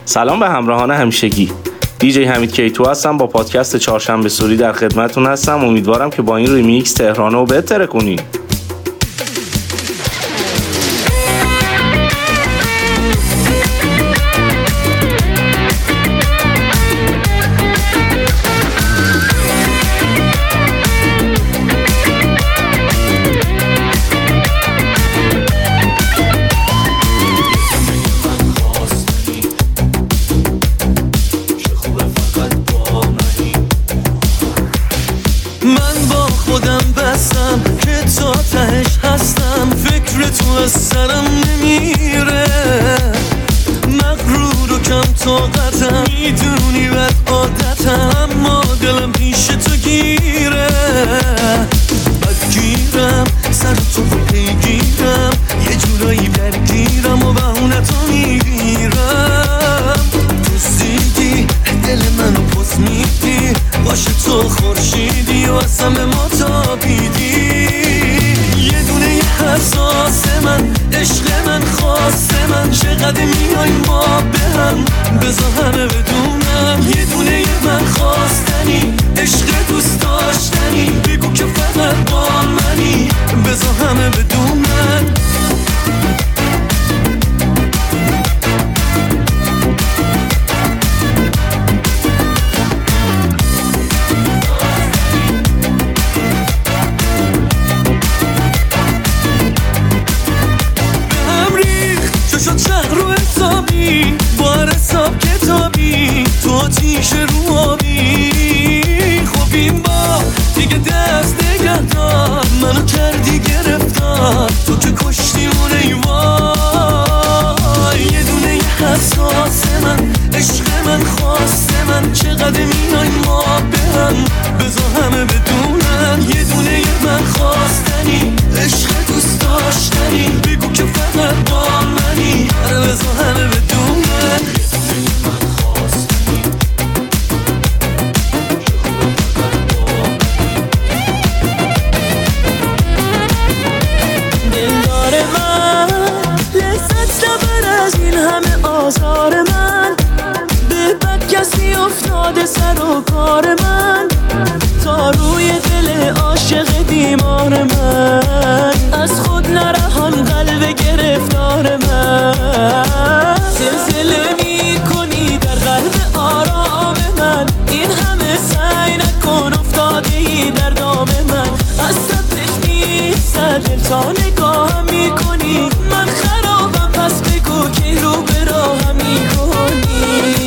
سلام به همراهان همیشگی. دیجی حمید کیتو هستم، با پادکست چهارشنبه سوری در خدمتتون هستم. امیدوارم که با این ریمیکس تهرانه رو بهتر کنین. سرم نمیره مغرور و کم طاقتم، میدونی بد عادتم، اما دلم پیش تو گیره. بدگیرم سر تو رو پیگیرم، یه جورایی درگیرم و بهونه تو میگیرم. تو زیدی دل منو پس میدی، باشه تو خورشیدی و از همه ما تابیدی. یه دونه یه حساس من، عشق من، خواست من، چقدر میای ما به هم، بذار همه بدونم. یه دونه یه من خواستنی، عشق دوست داشتنی، بگو که فقط با منی، بذار همه بدونم. بار حساب کتابی تو آتیش رو آبی، خب این با دیگه دست نگه دار، منو کردی گرفتار، تو که کشتی اون ایوای. یه دونه یه حساس من، عشق من، خواست من، چقدر میای ما به هم، بذار همه بدونن. یه دونه یه من خواستنی، عشق دوست داشتنی، بگو که فقط با منی، آره بذار همه بدونن. آزار من به بد کسی افتاده سر و کار من، تا روی دل عاشق بیمار من، از خود نرهان قلب گرفتار من. زلزله میکنی در قلب آرام من، این همه سعی نکن افتادی در دام من. از صدش میسد دل تا نگاهم میکنی، من خرابم پس بگو که رو به راهم میکنی.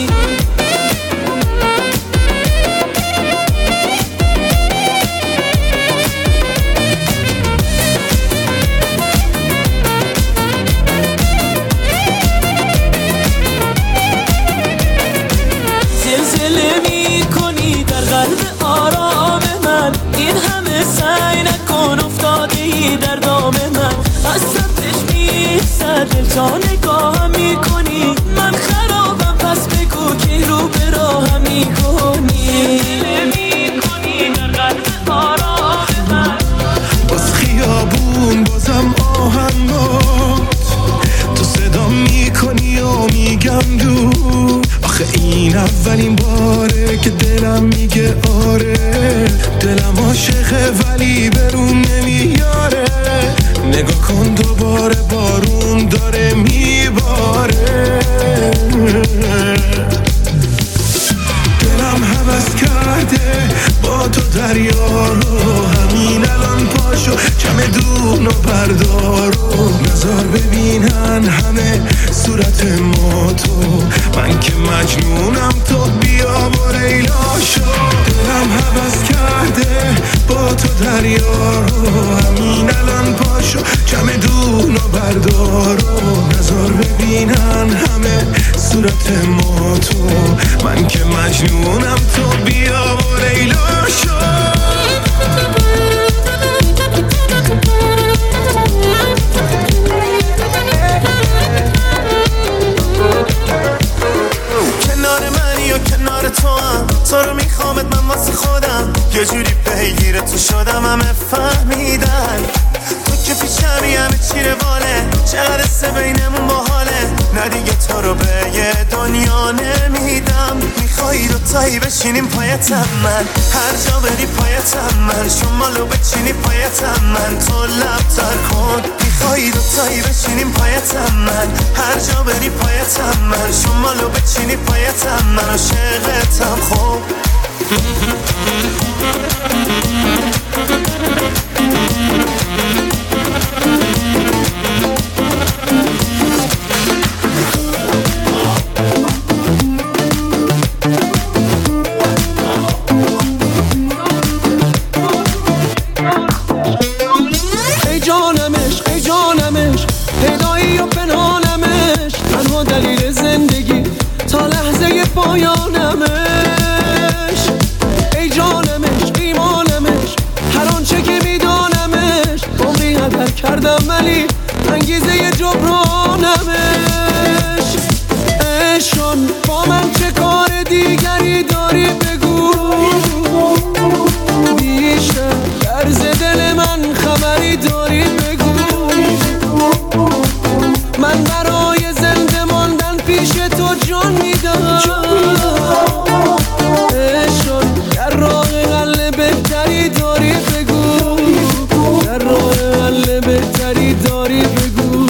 زلزله میکنی در قلب آرام من، این همه سعی نکن افتادی در دام من. از سمتش میسد دل تا نگاهم میکنی، من خرابم پس بگو که رو به راهم میکنی. زلزله میکنی در قلب آرام من، باز خیابون بازم آهنگات، تو صدا میکنی و میگم دور. آخه این اولین باره که دلم میگه آره، دلم عاشقه ولی برون نمیاره. نگاه کن دوباره بارون داره میباره، دلم هوس کرده با تو دریا رو، همین الان پاشو کم دون و بردارو، نظر ببینن همه صورت ما تو، من که مجنونم تو بیا و لیلا شو. دلم هوس کرده با تو دریا رو، همین الان پاشو کم دون و بردارو، نظر ببینن همه صورت ما تو، من که مجنونم تو بیا و لیلا شو. کنار منی و کنار تو هم، تو رو میخوامت من واسه خودم، یه جوری پیگیر تو شدم همه فهمیدن. تو که پیشمی همه چی رواله، چقدر سه بینمون باحاله، نه دیگه تو رو به یه دنیا دوتایی بشینیم پایتم من، هر جا بری پایتم من، شمالو بچینی پایتم من، تو لب تر کن میخوایی دوتایی بشینیم پایتم من، هر جا بری پایتم من، شمالو بچینی پایتم من، عاشقتم خوب. دلیل زندگی تا لحظه پایانمش، ای جانمش ایمانمش، هر آنچه که میدانمش، عمری هدر کردم ولی انگیزه جبرانمش. عشقان با من چه کار دیگری داری بگو، بیشتر درز دل من خبری داری بگو، من برای زنده ماندن پیش تو جان میدم. عشقان در راه حل بهتری داری بگو، در راه حل بهتری داری بگو.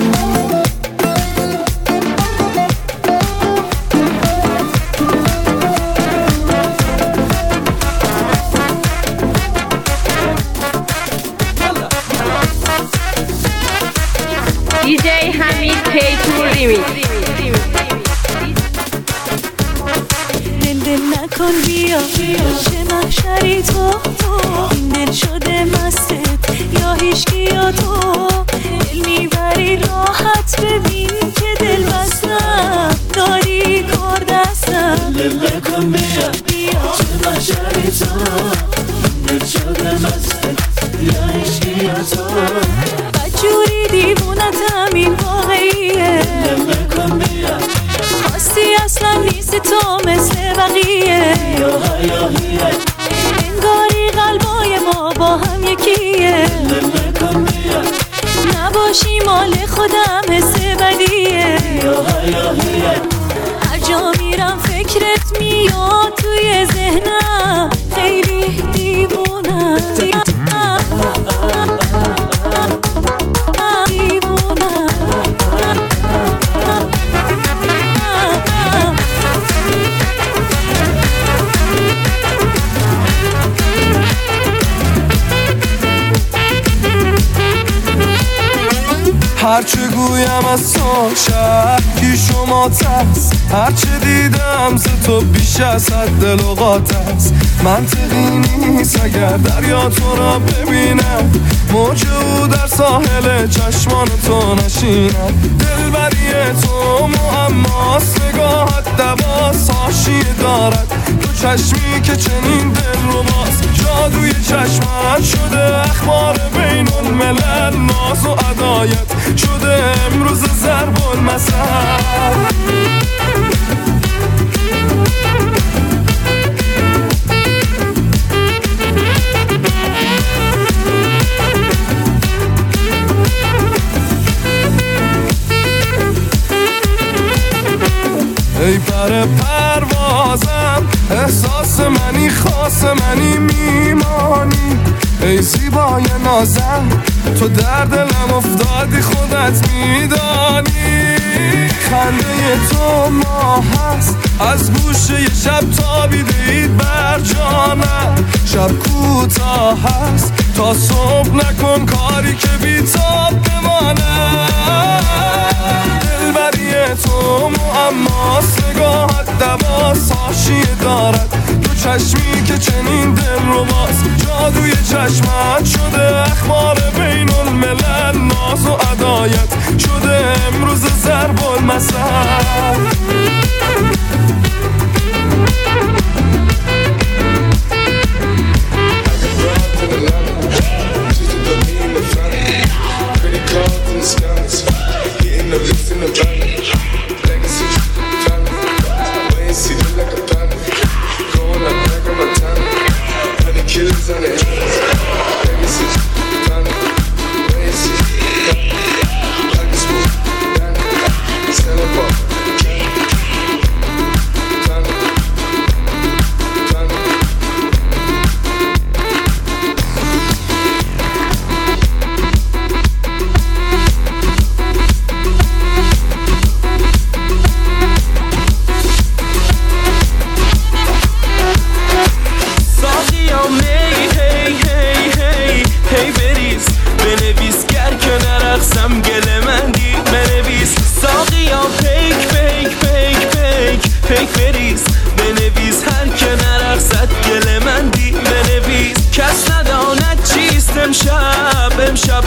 DJ حمید کیتور ریمیکس. دل نکن بیا چه محشری تو، این دل شده مستت یا هیچکی یا تو، دل میبری راحت ببین که دل بستم داری کار دستم. دل نکن بیا چه محشری تو، این دل شده مستت یا هیچکی یا تو، بدجوری دیوونتم این واقعیه. دل نکن بیا خواستی اصلا نیست تو مثل بقیه، انگاری قلبای ما با هم یکیه. دل نکن بیا نباشی مال خودم حس بدیه، هر جا میرم فکرت میاد توی ذهنم، خیلی دیوونم هرچه گویم از تو شکی شما تست، هرچه دیدم ز تو بیش از حد لغات است. منطقی نیست اگر دریا تو را ببینم، موج او در ساحل چشمان تو نشینم. دلبری تو معماست، نگاهت دواست، حاشیه دارد تو چشمی که چنین دل رو باز. جادوی چشمت شده اخبار بین الملل، ناز و عدایت شده امروز ضرب المثل. ای پر پروازم، احساس منی، خاص منی، میمانی. ای زیبای نازم، تو در دلم افتادی، خودت میدانی. خنده تو ماه هست، از گوشه ی شب تابیدید بر جانم. شب کوتاه هست، تا صبح نکن کاری که بی‌تاب بمانم. دلبری تو معماست، نگاهت دواست، حاشیه دارد تو چشمی که چنین دل رو باز. جادوی چشمت شده اخبار بین الملل، ناز و عدایت شده امروز ضرب المثل.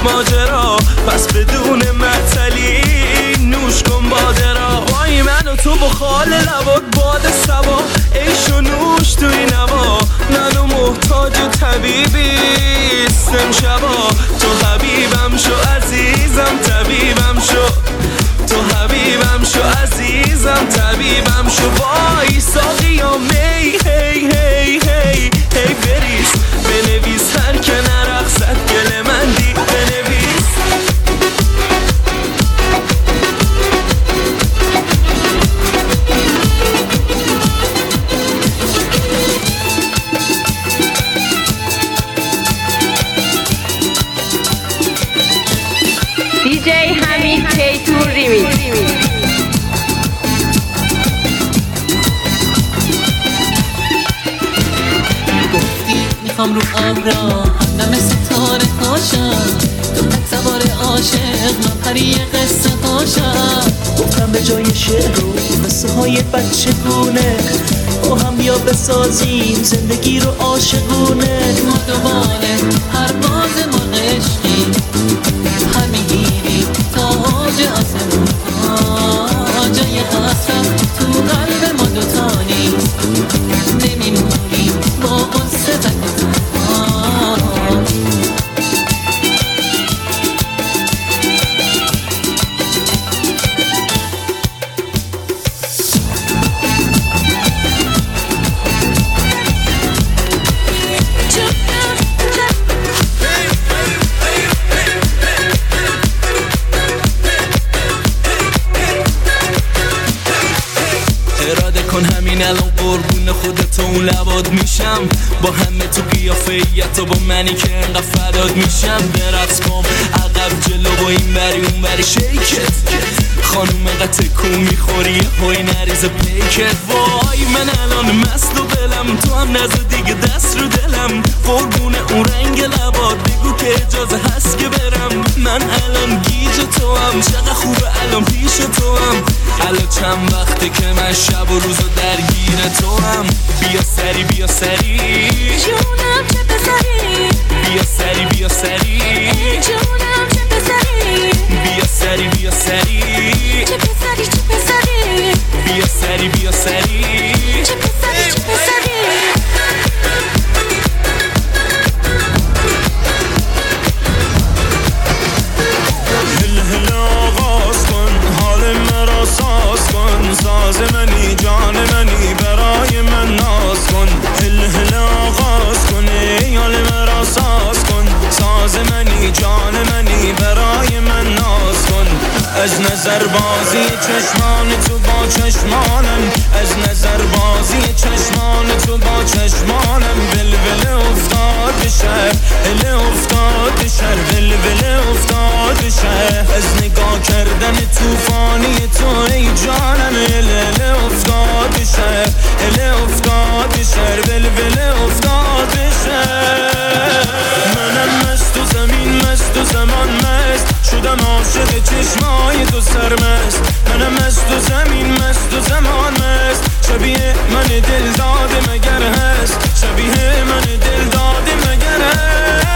ماجرا، پس بدون معطلی نوش کن باده را. وای من و تو با خال لبات باد سبا، عیش و نوش توی نوا، منو محتاج طبیبی سم شبا. تو حبیبم شو عزیزم طبیبم شو، تو حبیبم شو عزیزم طبیبم شو. وای ساقیا می هی هی هی هی بریز، بنویس هر که نرقصد گل من دی بنویس. DJ حمید کیتور ریمیکس. میخوام رو ابرا همدم ستاره هاشم، تو تک سوار عاشق من پری قصه هاشم. گفتم به جای شعر و قصه های بچگونه با هم بیا بسازیم زندگی رو عاشقونه. ما دوباره پرواز ما عشقی، پر میگیری تاج آسمون ها، جای حسرت تو قلب ما دوتا نیست، نمیمونی با قصه تک. الان قربون خودت اون لباد میشم، با همه تو قیافه‌ایت و با منی که انقدر فداد میشم. برقص کن عقب جلو با این بری اون بری شیکت، خانوم قطع کون میخوری هوی نریز پیکت. وای من الان مست و دلم، تو هم نزد دیگه دست رو دلم، قربون اون رنگ لباد بگو که اجازه هست که برم. من الان گیج تو هم، چقدر خوبه الان پیش تو هم. الان چند وقته که من شب و روزو درگیر تو هم. بیا سری بیا سری جونم چه پسری، بیا سری بیا سری جونم چه پسری، بیا سری بیا سری چه پسری چه پسری، بیا سری بیا سری چه پسری چه پسری. ساز منی جان منی برای من ناز کن، هل هل آغاز کن یال مرا ساز کن. ساز منی جان منی برای من ناز کن. از نظر بازی چشمان تو با چشمانم، از نظر بازی چشمان تو با چشمانم. ولول افتاد شهر هل افتاد شهر، ولول افتاد شهر. از نگاه کردن توفانی تو ای جانم، هل افتاد شهر هل افتاد شهر، ولول افتاد شهر. منم مست و زمین مست و زمان مست، شدم عاشق چشمای تو سرمست. منم مست و زمین مست و زمان مست، شبیه من دل داده مگر هست، شبیه من دل داده مگر هست.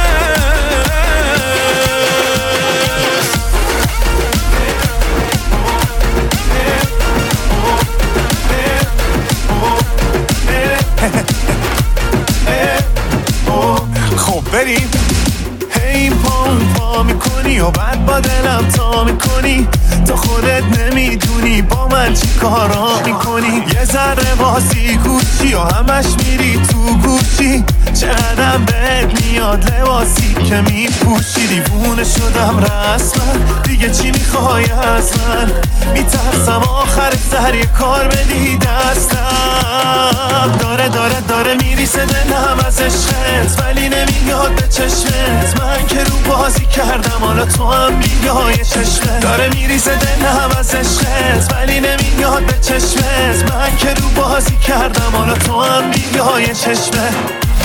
خب بریم. هی پا میکنی و بعد با دلم تا میکنی، تو خودت نمیدونی با من چی کارا میکنی. یه ذره بازی گوشی و همش میری تو گوشی، چقدرم بهت میاد لباسی که میپوشی. دیوونه شدم رسما، دیگه چی میخوای از من؟ میترسم آخر سر یه کار بدی دستم. داره میریسه دلم از عشقت، ولی نمیاد به چشمت. من که رو بازی کردم حالا تو هم بیای چشمت. داره میریسه دلم از عشقت، ولی نمیاد به چشمت. من که رو بازی کردم حالا تو هم بیای چشمت.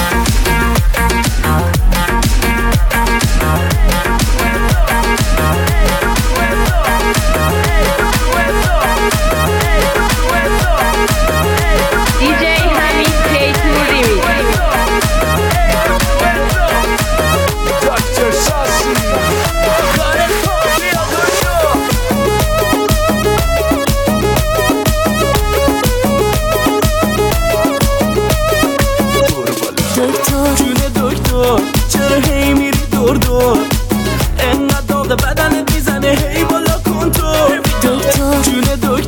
DJ حمید کیتور ریمیکس. دکتر شاسی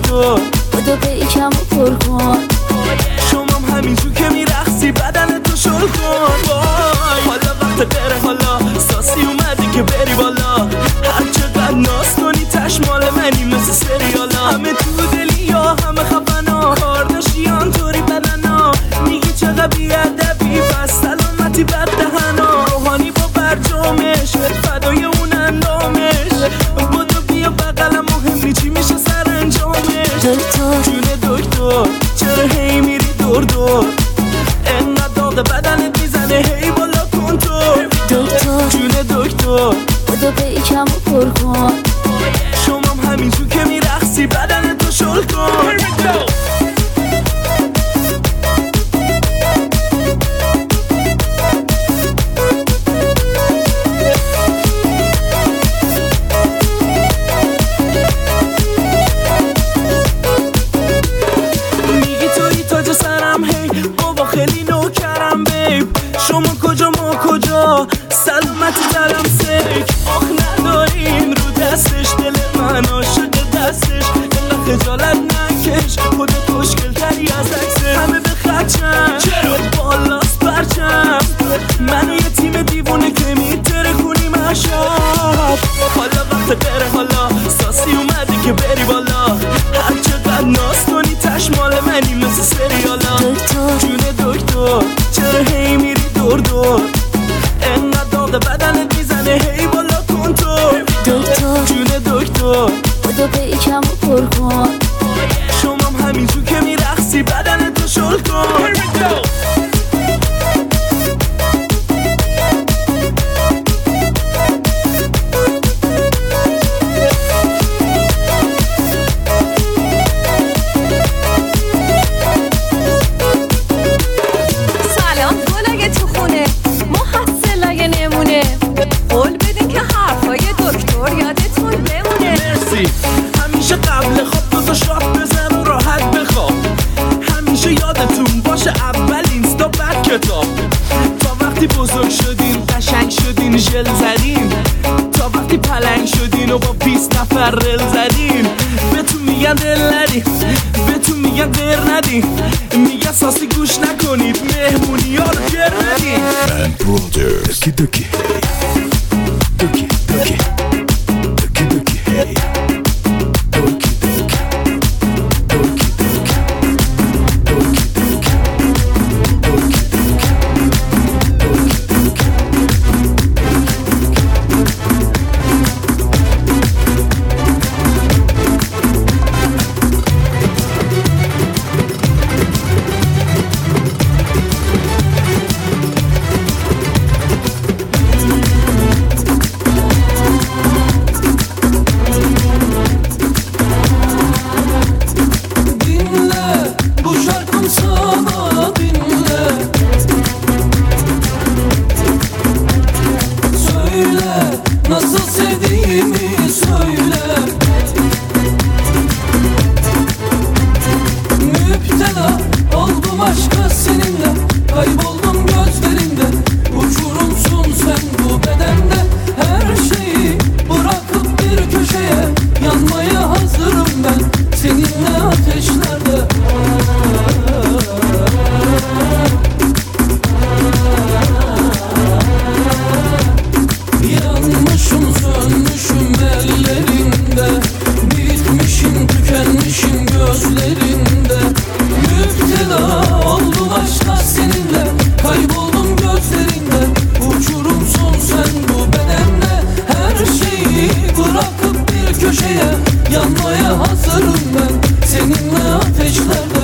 دکتر بودو پیکم و پر کن شمام همینجور که میرقصی بدن تو شل کن حالا وقت بره حالا ساسی اومدی که بری بالا هر چقدر ناز کنی تش مال منی مثل سریالا همه تو دلی یا همه خفنا کارداشیان طوری بدنا میگی چقدر بیادبی پس سلامتی بد دهنا روحانی با برجامش فدای اون اندامش بودو بیا بقلم مهمی چی میشه سر انجامش دکتر جون دکتر چرا هی میری دور دور انقدر داغ بدنت میزنه هی بالا کن تو دکتر جون دکتر بودو پیکم و پر کن شمام همینجور که میرقصی بدن تو شل کن میگی توی تاج سرم هی بابا خیلی نوکرم بیب شما کجا ما کجا سلامتی دلم سیک آخ نداریم رو دستش دل من عاشق دستش اینقدر خجالت نکش خودت خوشگل تری از عکسه همه به خدشم چرا بالاست برچم منو یه تیم دیوونه که میتره کنیم عشب حالا وقت بره حالا ساسی اومدی که بری بالا هر چقدر ناز کنی تش مال منی مثل سریالا دکتر جون دکتر چرا هی میری دور دور انقدر داغ بدنت میزنه هی بالا کن تو دکتر جون دکتر بودو پیکم و پر کن شمام همینجور که میرقصی بدن تو شل کن سلام گلای تو خونه محصلای نمونه قول بدین که حرفای دکتر یادتون بمونه مرسی همیشه قبل خواب دو شات بزن و راحت بخواب همیشه یادتون باشه اول اینستا بعد کتاب تا وقتی بزرگ شدین قشنگ شدین ژل زدین تا وقتی پلنگ شدین و با 20 نفر رل زدین بهتون میگن دل ندین بهتون میگن غیر ندین میگن ساسی گوش نکنید مهمونی ها رو گر ندین من برادرز دوکی دوکی دوکی دوکی دوکی دوکی هی دوکی دوکی دوکی دوکی دوکی Dinle bu şarkım sana dinle Söyle nasıl sevdiğimi söyle Müptela oldum aşka seninle Kayboldum gözlerinde Uçurumsun sen bu bedende Her şeyi bırakıp bir köşeye Yanmaya hazırım ben Seninle ateşlerde Yanmışım sönmüşüm ellerinde Bitmişim tükenmişim gözlerinde Müptela oldum aşka seninle Kayboldum gözlerinde Uçurumsun sen bu bedende Her şeyi bırakıp bir köşeye Yanmaya hazırım ben Seninle ateşlerde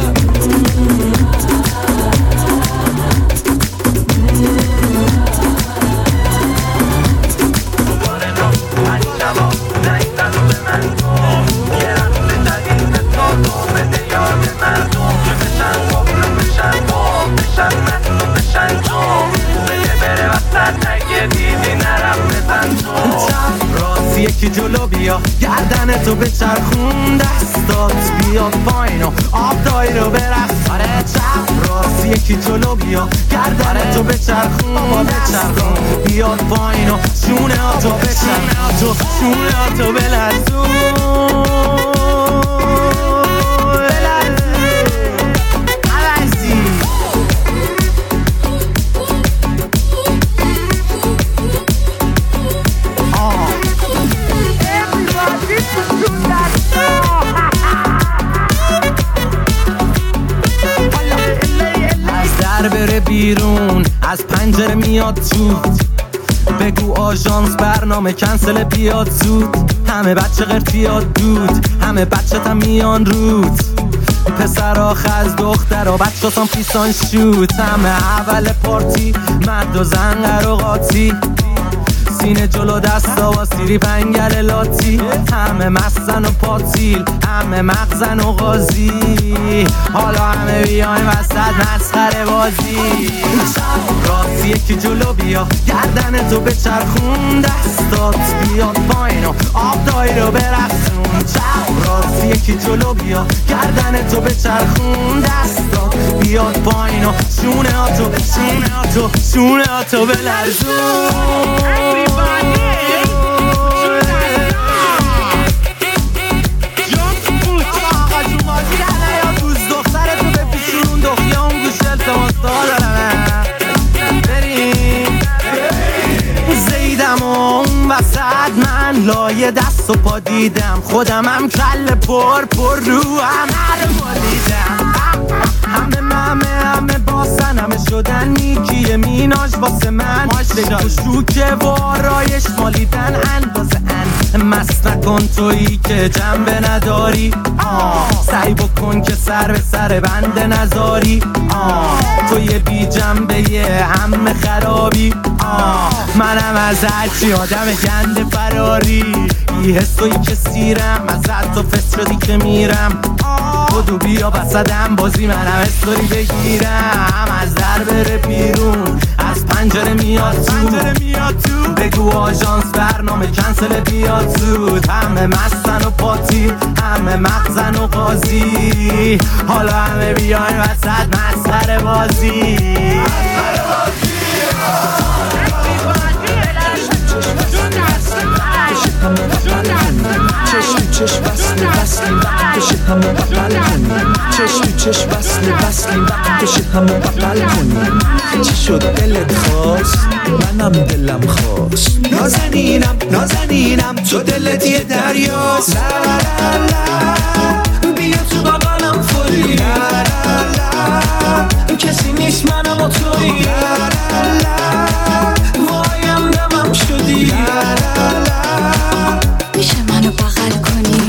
یکی جلو بیا گردن تو به چرخون دستات بیاد پایین و آب دایی رو برقص آره چپ راست یکی جلو بیا گردن تو به چرخون بابا بچرخون بیاد پایین و شونه ها تو بچرخون شونه ها تو بلرزون بیرون از پنجره میاد تو، بگو آژانس برنامه کنسل بیاد زود. همه بچه قرتیاد دود، همه بچه تا میان رود، پسرا خز دخترا بچه تام پیسان شود. همه اول پارتی مرد و زن قراقاتی، سینه جلو دستا و سیری پنگل لاتی. همه مستن و پاتیل، همه مغزن و غازی، حالا همه بیایم وسط مسخره بازی. راستی یکی جلو بیا گردن تو بچرخون، دستات بیاد پایین و آب دایی رو برسون. راستی یکی جلو بیا گردن تو بچرخون، دستات بیاد پایین و شونه ها تو بلرزون. زیدم و اون وسط من لایه دست و پا دیدم، خودمم کل پر رو همه رو دیدم. همه باسن همه شدن میکیه میناش واسه من، بگو شوکه و آرایش مالیدن اندازه مست نکن تویی که جنبه نداری. سعی بکن که سر به سر بنده نذاری، توی بی جنبه یه همه خرابی. منم از هرچی آدم گنده فراری، یه حسوی که سیرم ازت تو فست شدی که میرم. خودو بیا بسدم بازی منم استوری بگیرم، از در بره بیرون از پنجره میاد تو، بگو آژانس برنامه کنسل بیاد زود. همه مستن و پاتی، همه مغزن و قاضی، حالا همه بیاین وسط مسخره بازی. چشم تو چشم وصلی وقتشه همو بغل کنیم، چشم تو چشم وصلی وقتشه همو بغل کنیم. چی شد دلت خواست منم دلم خواست، نازنینم تو دلت یه دریاست. لا لا لا بیا تو بغلم فوری، لا لا لا کسی نیست منم و توی، لا لا لا وایم دمم شدی، لا لا لا میشه منو بغل کنی؟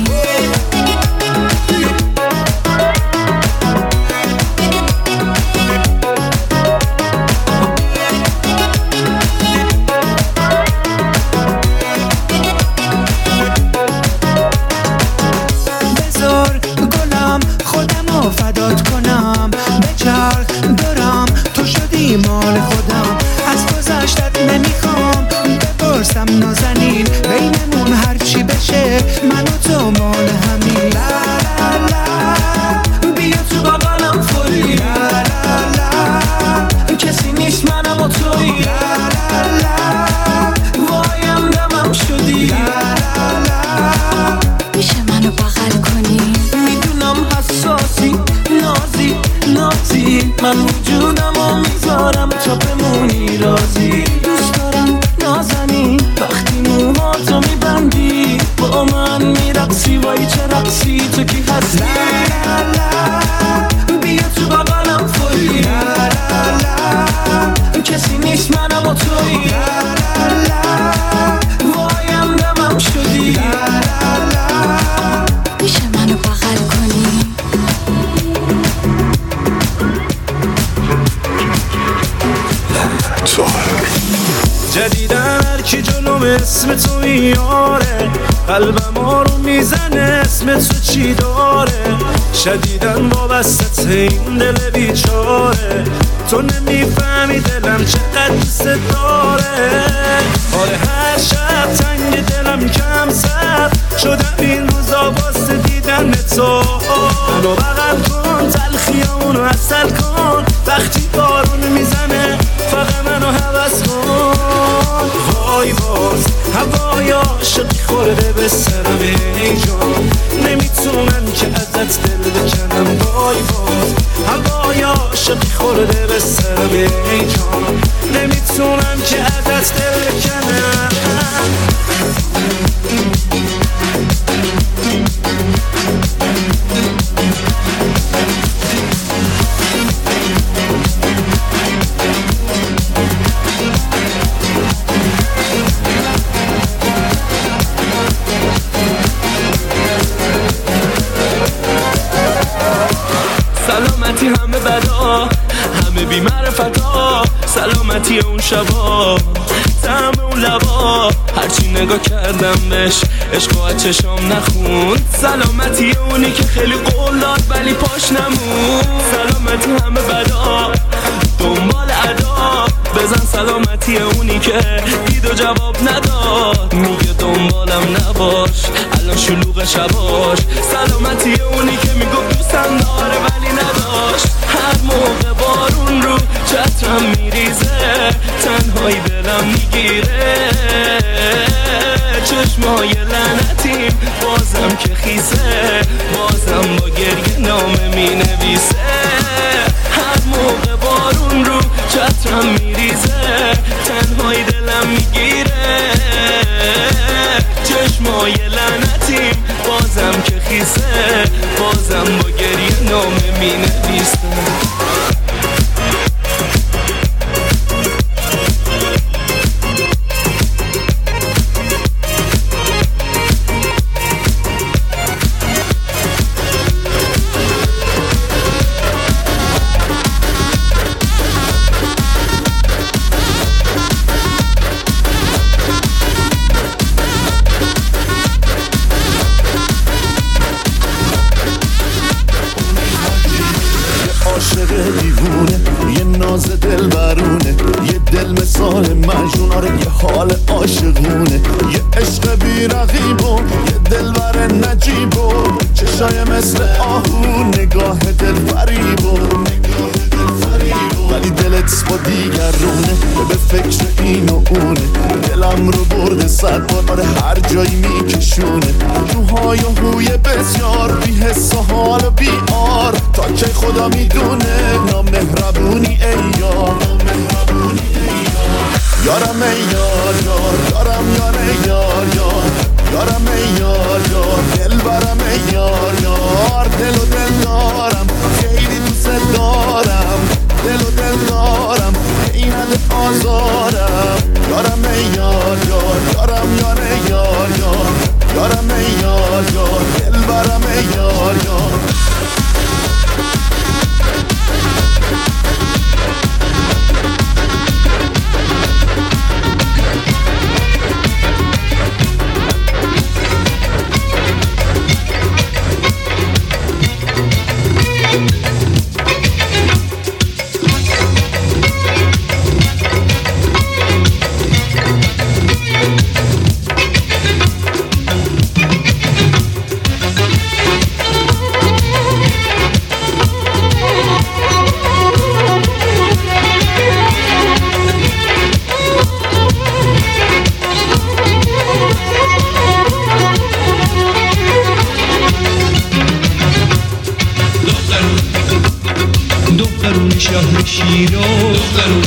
بذار گلم خودمو فدات کنم، بچرخ دارم تو شدی مال خودم. از گذشتت نمیخوام بپرسم نازنین، بینمون هرچی بشه من و تو مال همین. لا لا لا بیا تو بغلم فوری، لا لا لا کسی نیست منم و توی، لا لا لا وایم دمم شدی، لا لا لا میشه منو بغل کنی؟ میدونم حساسی نازی من وجودمو میذارم تا بمونی راضی. دوست دارم نازنی وقتی موهاتو میبندی، با من میرقصی وای چه رقصی تو کی هستی. لا لا بیا تو بغلم فوری، لا لا لا کسی نیست منم و توی، لا لا لا وایم دمم شدی، لا لا لا میشه منو بغل کنی؟ جدیدن هرکی جلوم اسم تو میاره، قلبم رو میزنه اسم تو چی داره. شدیدن وابسته این دل بیچاره، تو نمیفهمی دلم چقدر دوست داره. آره هر شب تنگ دلم کم سر شدم این روزا واسه دیدن تو. منو بغل کن تلخیامونو عسل کن، وقتی بارون میزنه فقط منو هوس کن. وای باز هوای عاشقی خورده به سرم ای جان، نمیتونم که ازت دل بکنم. وای باز هوای عاشقی خورده به سرم ای جان، نمیتونم که ازت دل بکنم. همه بی معرفتا، سلامتی اون شبا، طعم اون لبا، هرچی نگاه کردم بهش عشق و چشام نخوند. سلامتی اونی که خیلی قول داد ولی پاش نمون. سلامتی همه بدا دنبال ادا، بزن سلامتی اونی که دید و جواب نداد. میگه دنبالم نباش الان شلوغ شباش. سلامتی اونی که میگفت دوستم داره ولی نداشت. هر موقع بارون رو چترم میریزه، تنهایی دلم میگیره. چشمای لعنتیم بازم که خیسه، بازم با گریه نامه مینویسه. هر موقع بارون رو چترم میریزه، تنهایی دلم میگیره. چشمای لعنتیم بازم که خیسه، بازم با گریه نامه مینویسه. حال عاشقونه، یه عشق بی رقیب و یه دلبر نجیب و چشای مثل آهو، نگاه دل فریب و ولی دلت با دیگرونه، به فکر این و اونه. دلم رو برده 100 بار هر جایی میکشونه. روهای و هوی بسیار بی حس و حال و بی آر، تا که خدا میدونه نامهربونی ای یار. یارم ای یار یار، یارم یار ای یار یار، یارم ای یار یار، دل برم ای یار یار. دل و دل دارم خیلی دوست دارم، دل و دل دارم این نده آزارم. یارم ای یار یار، یارم یار ای یار یار، یارم ای یار یار، دل برم ای یار یار. شهر شیراز،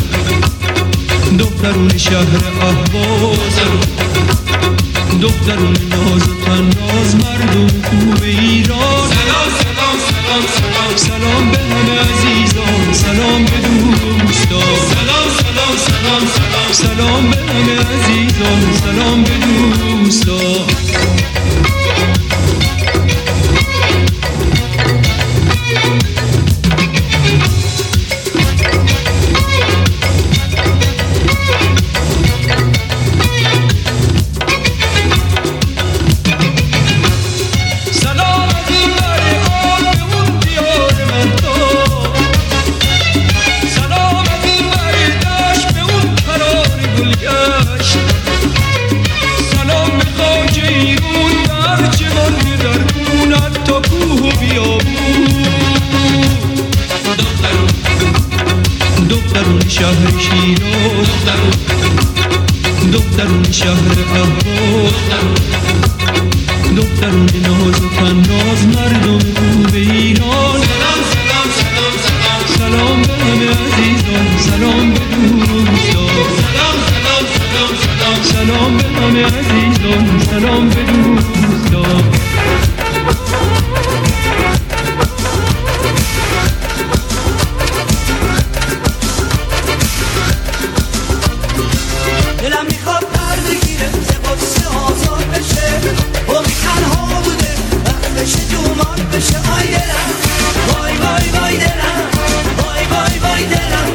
دخترون شهر اهواز، دخترون ناز و تناز، مردم خوب ایران. سلام سلام سلام سلام، سلام به همه عزیزان، سلام به دوستان. سلام سلام سلام سلام، سلام به همه عزیزان، سلام به دوستان. شهر شیراز، دخترون شهر اهواز، دخترون ناز و تناز، مردم خوب ایران. سلام سلام سلام سلام، سلام به همه عزیزان، سلام به دوستان. سلام سلام سلام سلام، سلام به همه عزیزان، سلام به دوستان. دلم میخواد پر بگیره یه قصه آزاد بشه، باقی تنها بوده وقتش جومان بشه. آی دلم وای وای وای دلم، وای وای وای دلم،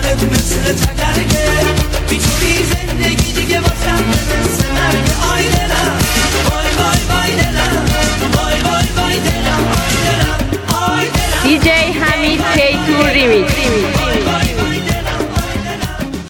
لبت مثل تگرگه